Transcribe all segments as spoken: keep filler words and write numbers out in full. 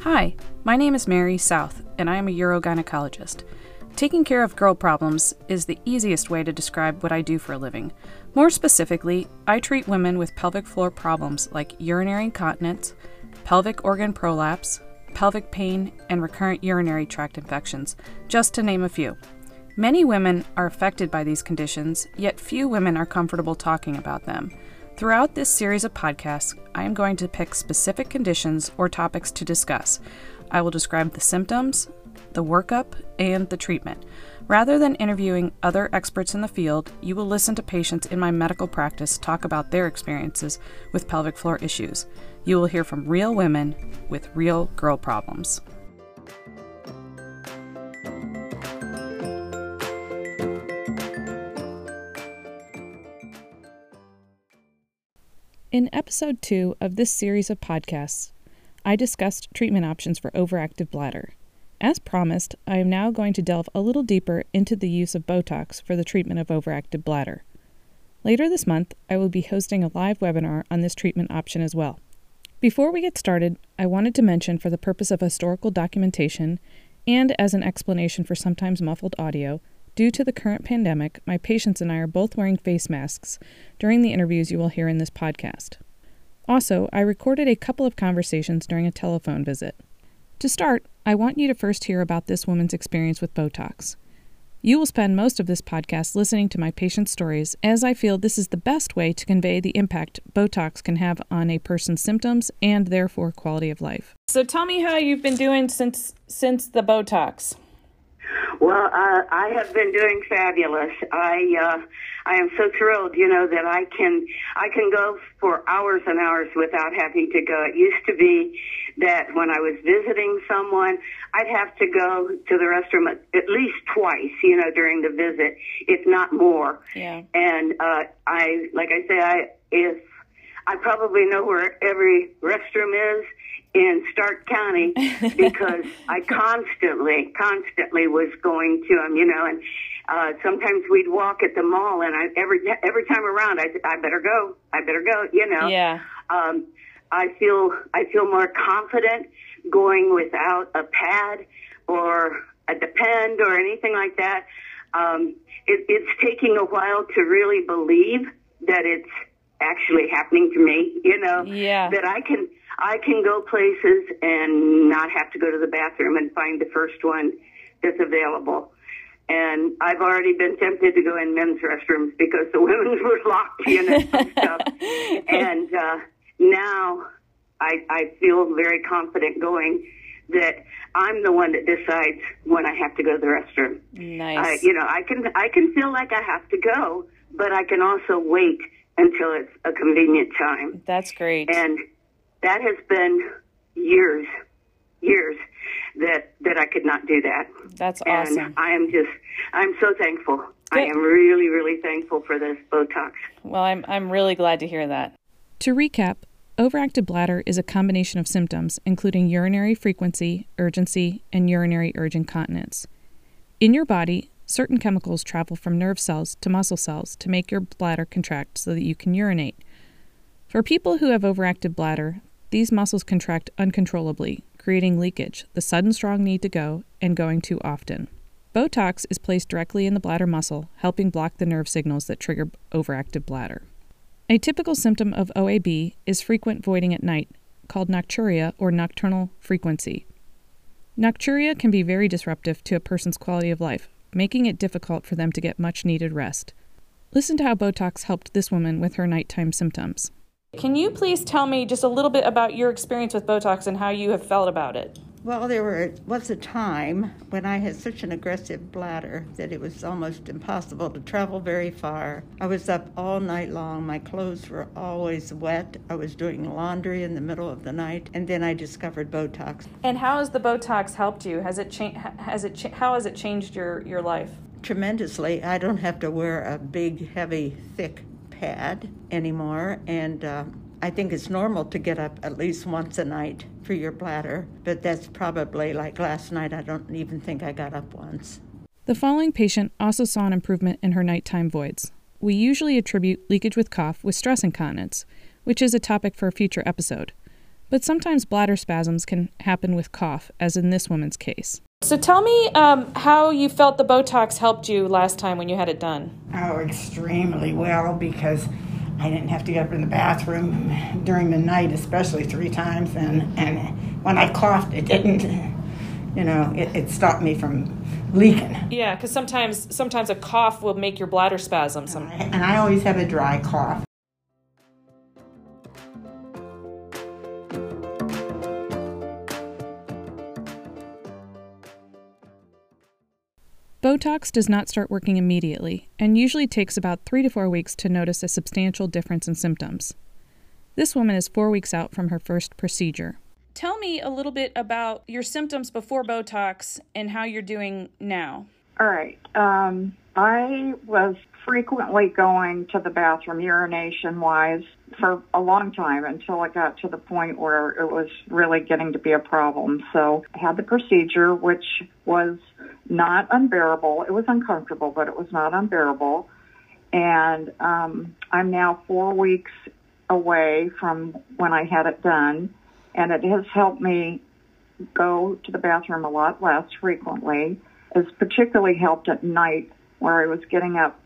Hi, my name is Mary South, and I am a urogynecologist. Taking care of girl problems is the easiest way to describe what I do for a living. More specifically, I treat women with pelvic floor problems like urinary incontinence, pelvic organ prolapse, pelvic pain, and recurrent urinary tract infections, just to name a few. Many women are affected by these conditions, yet few women are comfortable talking about them. Throughout this series of podcasts, I am going to pick specific conditions or topics to discuss. I will describe the symptoms, the workup, and the treatment. Rather than interviewing other experts in the field, you will listen to patients in my medical practice talk about their experiences with pelvic floor issues. You will hear from real women with real girl problems. In episode two of this series of podcasts, I discussed treatment options for overactive bladder. As promised, I am now going to delve a little deeper into the use of Botox for the treatment of overactive bladder. Later this month, I will be hosting a live webinar on this treatment option as well. Before we get started, I wanted to mention, for the purpose of historical documentation and as an explanation for sometimes muffled audio, due to the current pandemic, my patients and I are both wearing face masks during the interviews you will hear in this podcast. Also, I recorded a couple of conversations during a telephone visit. To start, I want you to first hear about this woman's experience with Botox. You will spend most of this podcast listening to my patients' stories, as I feel this is the best way to convey the impact Botox can have on a person's symptoms and therefore quality of life. So tell me how you've been doing since since the Botox. Well, uh, I have been doing fabulous. I uh, I am so thrilled, you know, that I can I can go for hours and hours without having to go. It used to be that when I was visiting someone, I'd have to go to the restroom at, at least twice, you know, during the visit, if not more. Yeah. And uh, I, like I say, I if I probably know where every restroom is in Stark County because I constantly, constantly was going to them, you know, and uh, sometimes we'd walk at the mall, and I every every time around, I I better go, I better go, you know. Yeah. Um, I feel I feel more confident going without a pad or a Depend or anything like that. Um, it, it's taking a while to really believe that it's actually happening to me, you know. Yeah. That I can. I can go places and not have to go to the bathroom and find the first one that's available. And I've already been tempted to go in men's restrooms because the women's were locked, you know, and stuff. And uh, now I, I feel very confident going that I'm the one that decides when I have to go to the restroom. Nice. I, you know, I can I can feel like I have to go, but I can also wait until it's a convenient time. That's great. And that has been years, years that that I could not do that. That's and awesome. I am just, I'm so thankful. Good. I am really, really thankful for this Botox. Well, I'm I'm really glad to hear that. To recap, overactive bladder is a combination of symptoms, including urinary frequency, urgency, and urinary urge incontinence. In your body, certain chemicals travel from nerve cells to muscle cells to make your bladder contract so that you can urinate. For people who have overactive bladder, these muscles contract uncontrollably, creating leakage, the sudden strong need to go, and going too often. Botox is placed directly in the bladder muscle, helping block the nerve signals that trigger overactive bladder. A typical symptom of O A B is frequent voiding at night, called nocturia or nocturnal frequency. Nocturia can be very disruptive to a person's quality of life, making it difficult for them to get much needed rest. Listen to how Botox helped this woman with her nighttime symptoms. Can you please tell me just a little bit about your experience with Botox and how you have felt about it? Well, there were, was a time when I had such an aggressive bladder that it was almost impossible to travel very far. I was up all night long. My clothes were always wet. I was doing laundry in the middle of the night, and then I discovered Botox. And how has the Botox helped you? Has it cha- has it cha- how has it changed your, your life? Tremendously. I don't have to wear a big, heavy, thick pad anymore, and uh, I think it's normal to get up at least once a night for your bladder, but that's probably like last night. I don't even think I got up once. The following patient also saw an improvement in her nighttime voids. We usually attribute leakage with cough with stress incontinence, which is a topic for a future episode. But sometimes bladder spasms can happen with cough, as in this woman's case. So tell me um, how you felt the Botox helped you last time when you had it done. Oh, extremely well, because I didn't have to get up in the bathroom during the night, especially three times. And, and when I coughed, it didn't, you know, it, it stopped me from leaking. Yeah, because sometimes sometimes a cough will make your bladder spasm. Some... And I always have a dry cough. Botox does not start working immediately and usually takes about three to four weeks to notice a substantial difference in symptoms. This woman is four weeks out from her first procedure. Tell me a little bit about your symptoms before Botox and how you're doing now. All right. Um, I was frequently going to the bathroom urination-wise for a long time until it got to the point where it was really getting to be a problem. So I had the procedure, which was not unbearable. It was uncomfortable, but it was not unbearable. And um, I'm now four weeks away from when I had it done, and it has helped me go to the bathroom a lot less frequently. It's particularly helped at night, where I was getting up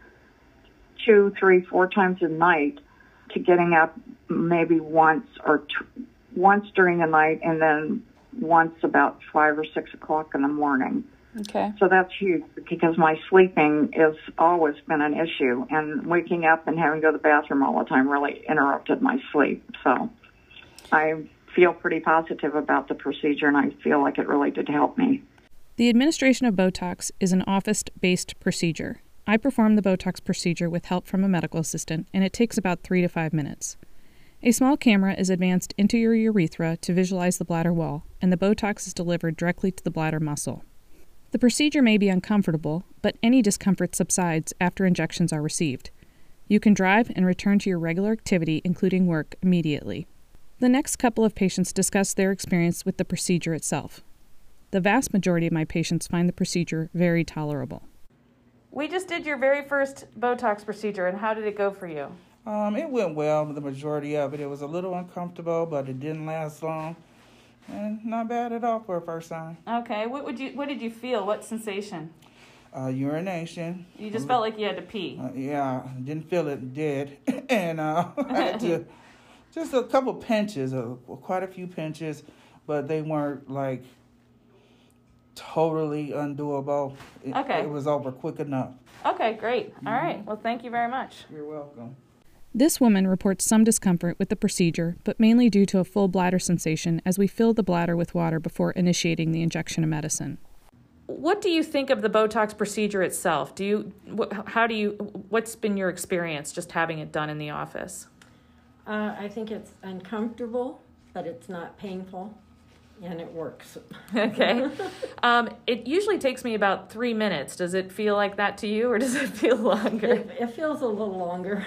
two, three, four times a night to getting up maybe once or t- once during the night, and then once about five or six o'clock in the morning. Okay. So that's huge, because my sleeping has always been an issue, and waking up and having to go to the bathroom all the time really interrupted my sleep. So I feel pretty positive about the procedure, and I feel like it really did help me. The administration of Botox is an office-based procedure. I perform the Botox procedure with help from a medical assistant, and it takes about three to five minutes. A small camera is advanced into your urethra to visualize the bladder wall, and the Botox is delivered directly to the bladder muscle. The procedure may be uncomfortable, but any discomfort subsides after injections are received. You can drive and return to your regular activity, including work, immediately. The next couple of patients discuss their experience with the procedure itself. The vast majority of my patients find the procedure very tolerable. We just did your very first Botox procedure, and how did it go for you? Um, it went well, the majority of it. It was a little uncomfortable, but it didn't last long. And not bad at all for a first time. Okay, what would you? What did you feel? What sensation? Uh, urination. You just felt like you had to pee. Uh, yeah, didn't feel it, did. and uh, I had to, just a couple pinches, uh, quite a few pinches, but they weren't like totally undoable. It, okay. It was over quick enough. Okay, great. All mm-hmm. right. Well, thank you very much. You're welcome. This woman reports some discomfort with the procedure, but mainly due to a full bladder sensation as we fill the bladder with water before initiating the injection of medicine. What do you think of the Botox procedure itself? Do you, wh- how do you, what's been your experience just having it done in the office? Uh, I think it's uncomfortable, but it's not painful, and it works. Okay. Um, it usually takes me about three minutes. Does it feel like that to you, or does it feel longer? It, it feels a little longer.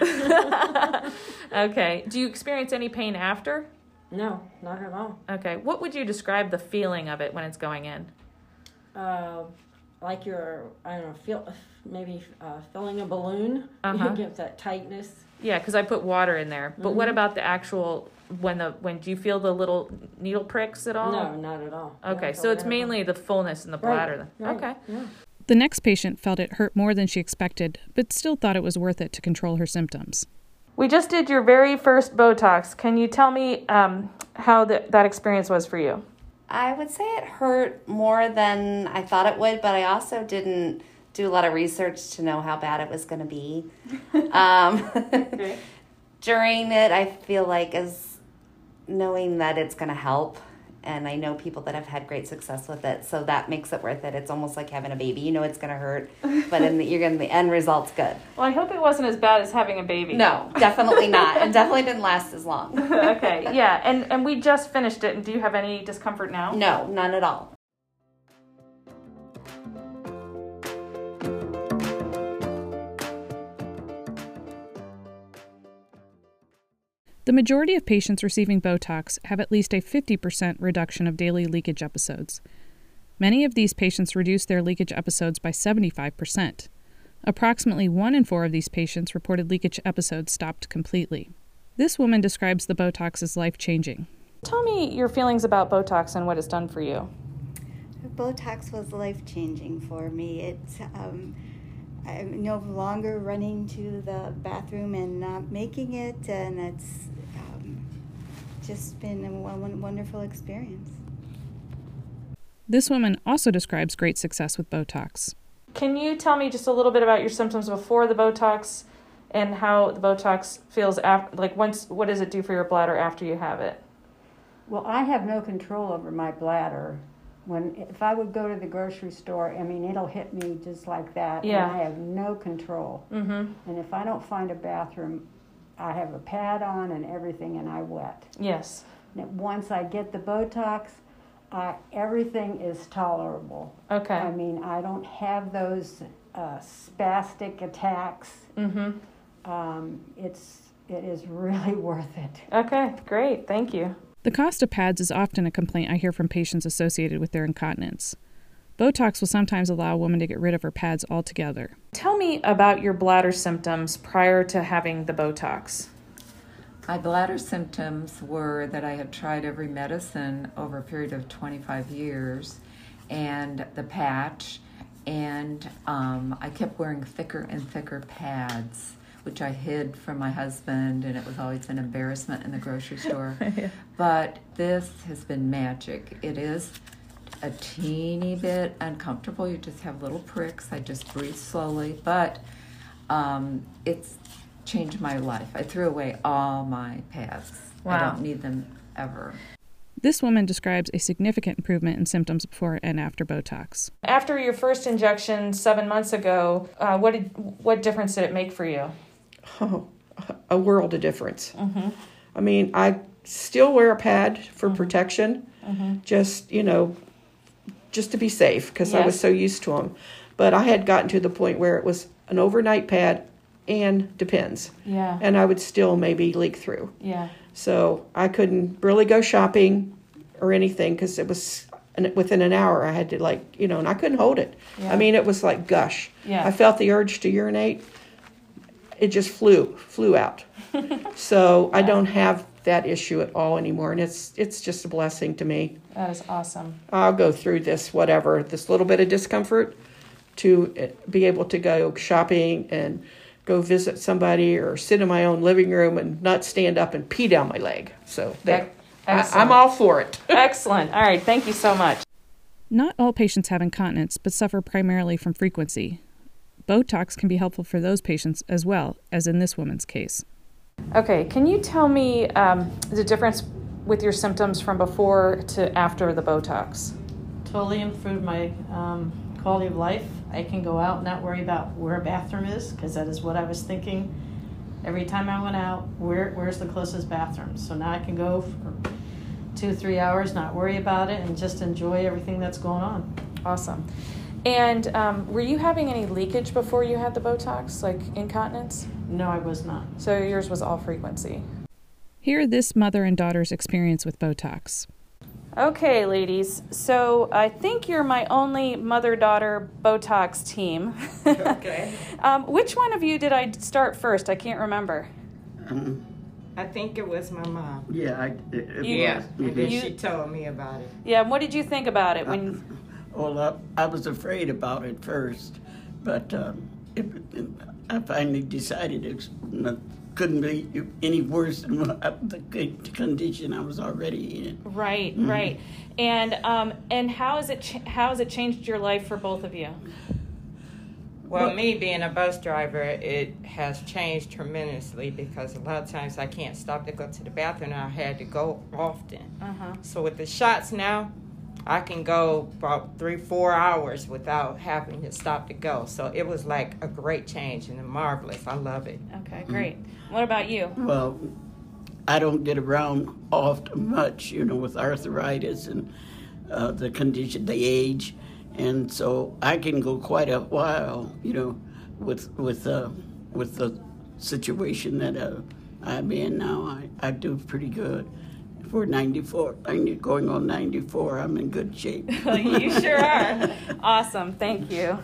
Okay. Do you experience any pain after? No, not at all. Okay. What would you describe the feeling of it when it's going in? Uh, like you're, I don't know, feel maybe uh, filling a balloon. Uh-huh. It gives that tightness. Yeah, because I put water in there. But mm-hmm. What about the actual, when the, when, do you feel the little needle pricks at all? No, not at all. Okay, so it's mainly the fullness in the bladder. Right. Right. Okay. Yeah. The next patient felt it hurt more than she expected, but still thought it was worth it to control her symptoms. We just did your very first Botox. Can you tell me um, how the, that experience was for you? I would say it hurt more than I thought it would, but I also didn't do a lot of research to know how bad it was going to be. um, okay. During it, I feel like as knowing that it's going to help, and I know people that have had great success with it, so that makes it worth it. It's almost like having a baby. You know it's going to hurt, but in the, you're going to the end result's good. Well, I hope it wasn't as bad as having a baby. No, definitely not, and definitely didn't last as long. Okay, yeah, and, and we just finished it, and do you have any discomfort now? No, none at all. The majority of patients receiving Botox have at least a fifty percent reduction of daily leakage episodes. Many of these patients reduce their leakage episodes by seventy-five percent. Approximately one in four of these patients reported leakage episodes stopped completely. This woman describes the Botox as life-changing. Tell me your feelings about Botox and what it's done for you. Botox was life-changing for me. It's um, I'm no longer running to the bathroom and not making it, and it's um, just been a wonderful experience. This woman also describes great success with Botox. Can you tell me just a little bit about your symptoms before the Botox and how the Botox feels after, like once, what does it do for your bladder after you have it? Well, I have no control over my bladder. When if I would go to the grocery store, I mean, it'll hit me just like that, yeah. and I have no control. Mm-hmm. And if I don't find a bathroom, I have a pad on and everything, and I wet. Yes. And once I get the Botox, uh, everything is tolerable. Okay. I mean, I don't have those uh, spastic attacks. Mm-hmm. Um, it's it is really worth it. Okay, great. Thank you. The cost of pads is often a complaint I hear from patients associated with their incontinence. Botox will sometimes allow a woman to get rid of her pads altogether. Tell me about your bladder symptoms prior to having the Botox. My bladder symptoms were that I had tried every medicine over a period of twenty-five years, and the patch, and um, I kept wearing thicker and thicker pads, which I hid from my husband, and it was always an embarrassment in the grocery store. Yeah. But this has been magic. It is a teeny bit uncomfortable. You just have little pricks. I just breathe slowly, but um, it's changed my life. I threw away all my pads. Wow. I don't need them ever. This woman describes a significant improvement in symptoms before and after Botox. After your first injection seven months ago, uh, what did what difference did it make for you? Oh, a world of difference. Mm-hmm. I mean, I still wear a pad for mm-hmm. protection, mm-hmm. just, you know, just to be safe, because yes. I was so used to them. But I had gotten to the point where it was an overnight pad and Depends. Yeah. And I would still maybe leak through. Yeah. So I couldn't really go shopping or anything, because it was within an hour I had to, like, you know, and I couldn't hold it. Yeah. I mean, it was like gush. Yeah. I felt the urge to urinate. It just flew, flew out. So I don't have that issue at all anymore, and it's it's just a blessing to me. That is awesome. I'll go through this, whatever, this little bit of discomfort to be able to go shopping and go visit somebody or sit in my own living room and not stand up and pee down my leg. So there, I, I'm all for it. Excellent. All right. Thank you so much. Not all patients have incontinence, but suffer primarily from frequency. Botox can be helpful for those patients as well, as in this woman's case. Okay, can you tell me um, the difference with your symptoms from before to after the Botox? Totally improved my um, quality of life. I can go out and not worry about where a bathroom is, because that is what I was thinking every time I went out. Where where's the closest bathroom? So now I can go for two, three hours, not worry about it, and just enjoy everything that's going on. Awesome. And um, were you having any leakage before you had the Botox, like incontinence? No, I was not. So yours was all frequency. Hear this mother and daughter's experience with Botox. Okay, ladies. So I think you're my only mother-daughter Botox team. Okay. um, which one of you did I start first? I can't remember. Um, I think it was my mom. Yeah, I, it, it You- Yeah, was. and then You- she told me about it. Yeah, and what did you think about it when? Well, I, I was afraid about it first, but um, it, it, I finally decided it was, couldn't be any worse than what, the condition I was already in. Right, Mm-hmm. right. And um, and how has it ch- how has it changed your life for both of you? Well, me being a bus driver, it has changed tremendously, because a lot of times I can't stop to go to the bathroom, and I had to go often. Uh-huh. So with the shots now, I can go about three, four hours without having to stop to go. So it was like a great change and marvelous. I love it. Okay, great. What about you? Well, I don't get around often much, you know, with arthritis and uh, the condition, the age. And so I can go quite a while, you know, with with uh, with the situation that uh, I'm in now. I, I do pretty good. For ninety-four, going on ninety-four, I'm in good shape. You sure are. Awesome. Thank you.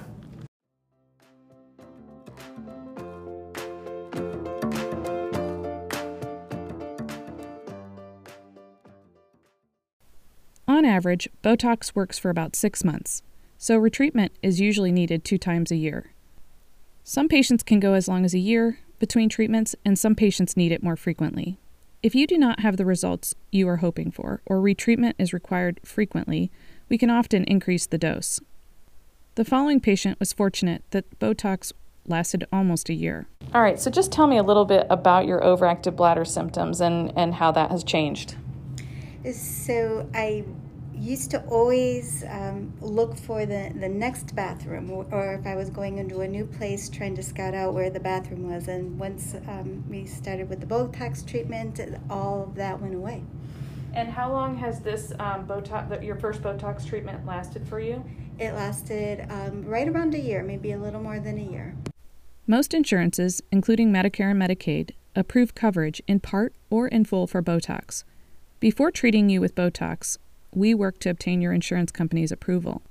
On average, Botox works for about six months, so retreatment is usually needed two times a year. Some patients can go as long as a year between treatments, and some patients need it more frequently. If you do not have the results you are hoping for, or retreatment is required frequently, we can often increase the dose. The following patient was fortunate that Botox lasted almost a year. All right, so just tell me a little bit about your overactive bladder symptoms and, and how that has changed. So I used to always um, look for the, the next bathroom, or, or if I was going into a new place trying to scout out where the bathroom was. And once um, we started with the Botox treatment, all of that went away. And how long has this um, Botox, your first Botox treatment lasted for you? It lasted um, right around a year, maybe a little more than a year. Most insurances, including Medicare and Medicaid, approve coverage in part or in full for Botox. Before treating you with Botox, we work to obtain your insurance company's approval.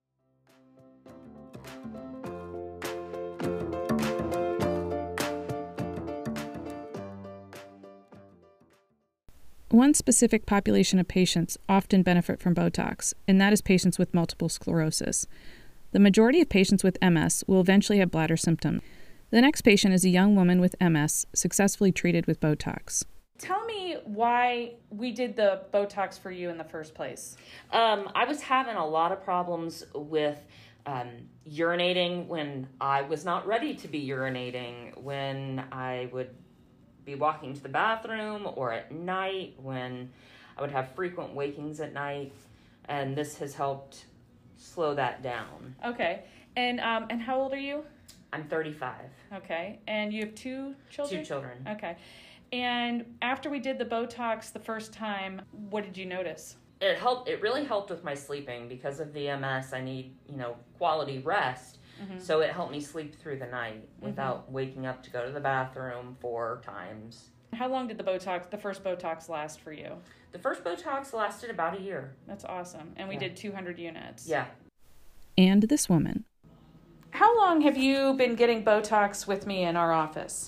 One specific population of patients often benefit from Botox, and that is patients with multiple sclerosis. The majority of patients with M S will eventually have bladder symptoms. The next patient is a young woman with M S successfully treated with Botox. Tell me why we did the Botox for you in the first place. Um, I was having a lot of problems with um, urinating when I was not ready to be urinating, when I would be walking to the bathroom, or at night when I would have frequent wakings at night, and this has helped slow that down. Okay. And um, and how old are you? I'm thirty-five. Okay. And you have two children? Two children. Okay. And after we did the Botox the first time, what did you notice? It helped. It really helped with my sleeping. Because of the M S, I need, you know, quality rest. Mm-hmm. So it helped me sleep through the night without mm-hmm. waking up to go to the bathroom four times. How long did the Botox, the first Botox last for you? The first Botox lasted about a year. That's awesome. And we yeah. did two hundred units. Yeah. And this woman. How long have you been getting Botox with me in our office?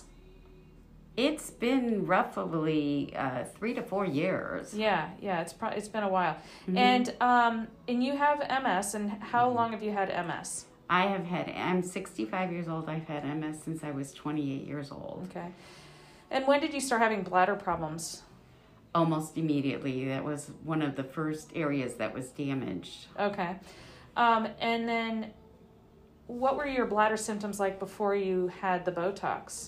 It's been roughly uh, three to four years. Yeah, yeah, it's pro- it's been a while. Mm-hmm. And um, and you have M S, and how long have you had M S? I have had, I'm sixty-five years old. I've had M S since I was twenty-eight years old. Okay. And when did you start having bladder problems? Almost immediately. That was one of the first areas that was damaged. Okay. Um, and then what were your bladder symptoms like before you had the Botox?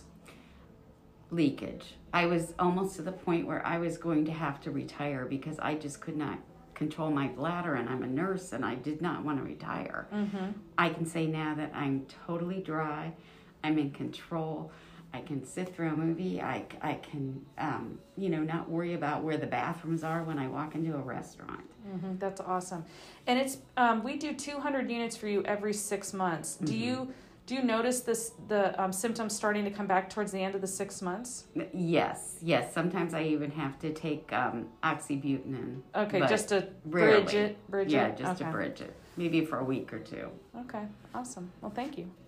Leakage. I was almost to the point where I was going to have to retire because I just could not control my bladder, and I'm a nurse and I did not want to retire. Mm-hmm. I can say now that I'm totally dry. I'm in control. I can sit through a movie. I, I can, um, you know, not worry about where the bathrooms are when I walk into a restaurant. Mm-hmm. That's awesome. And it's um, we do two hundred units for you every six months. Mm-hmm. Do you do you notice this the um, symptoms starting to come back towards the end of the six months? Yes, yes. Sometimes I even have to take um, oxybutynin. Okay, just to rarely. bridge it. Bridge yeah, it? just okay. to bridge it. Maybe for a week or two. Okay, awesome. Well, thank you.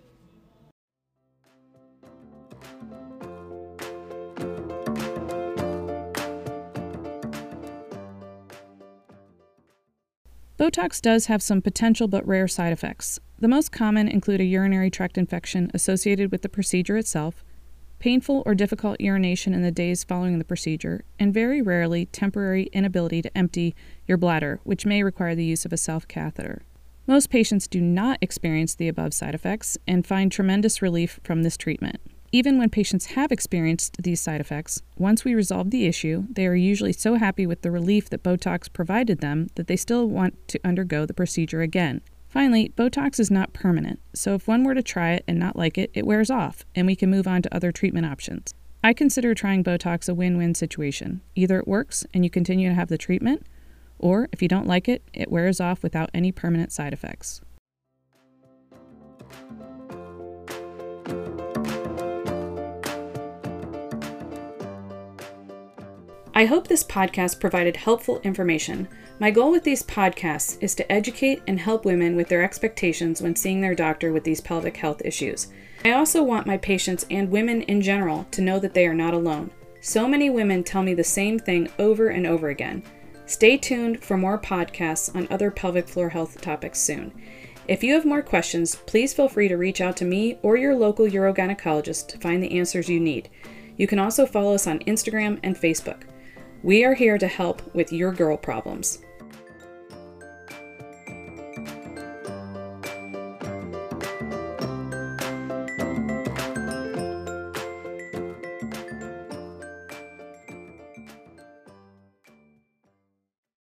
Botox does have some potential but rare side effects. The most common include a urinary tract infection associated with the procedure itself, painful or difficult urination in the days following the procedure, and very rarely temporary inability to empty your bladder, which may require the use of a self-catheter. Most patients do not experience the above side effects and find tremendous relief from this treatment. Even when patients have experienced these side effects, once we resolve the issue, they are usually so happy with the relief that Botox provided them that they still want to undergo the procedure again. Finally, Botox is not permanent, so if one were to try it and not like it, it wears off, and we can move on to other treatment options. I consider trying Botox a win-win situation. Either it works and you continue to have the treatment, or if you don't like it, it wears off without any permanent side effects. I hope this podcast provided helpful information. My goal with these podcasts is to educate and help women with their expectations when seeing their doctor with these pelvic health issues. I also want my patients and women in general to know that they are not alone. So many women tell me the same thing over and over again. Stay tuned for more podcasts on other pelvic floor health topics soon. If you have more questions, please feel free to reach out to me or your local urogynecologist to find the answers you need. You can also follow us on Instagram and Facebook. We are here to help with your girl problems.